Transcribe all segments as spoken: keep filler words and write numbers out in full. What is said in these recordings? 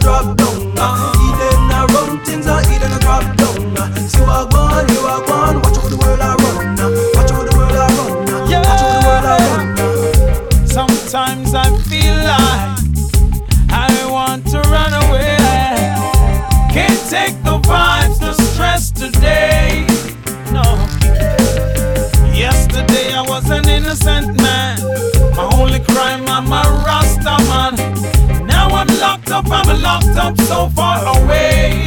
drop down. Eden a run things, and Eden a drop down. See what gone, you are gone. Watch how the world I run. Watch how the world I run. Watch how the world I run. Sometimes I feel like I want to run away. Can't take the vibes, the stress today. No. Yesterday I was an innocent man. My only crime, I'm a Rasta man. Now I'm locked up, I'm locked up so far away.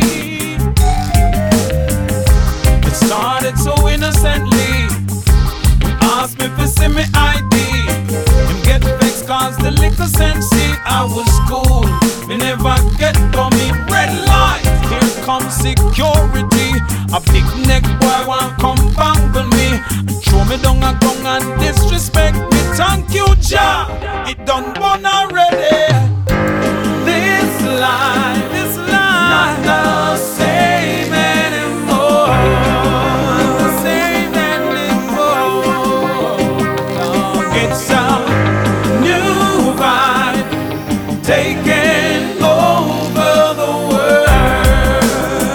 It started so innocently. Asked me if you see me I D. Him get vexed cause the little sense see I was cool. Me never get for me red light. Here comes security. A big neck boy want come bangle me. Throw me down a gong and disrespect me. Thank you, Jah. It done born already. This life, this life, not the same anymore. Not the same anymore. No, it's a new vibe taking over the world.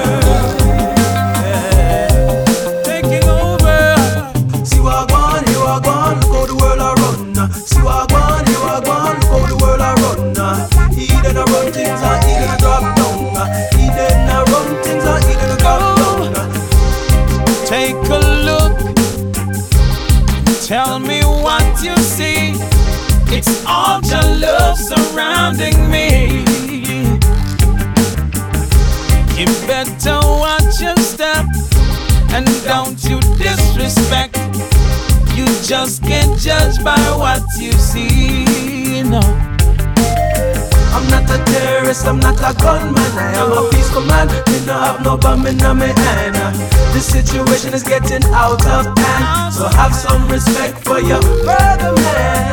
Yeah. Taking over. See what gone, you are gone. Look how the world I run. See what gone, you are gone. Look how the world I run. Eden a run things, and Eden a drop down. Eden a run things, and Eden a drop down. Take a look. Tell me what you see. It's all your love surrounding me. You better watch your step and don't you disrespect. You just can't judge by what you see. No. I'm not a terrorist, I'm not a gunman. I am a peaceful man. Me no have no bomb in my hand. The situation is getting out of hand, so have some respect for your brother man.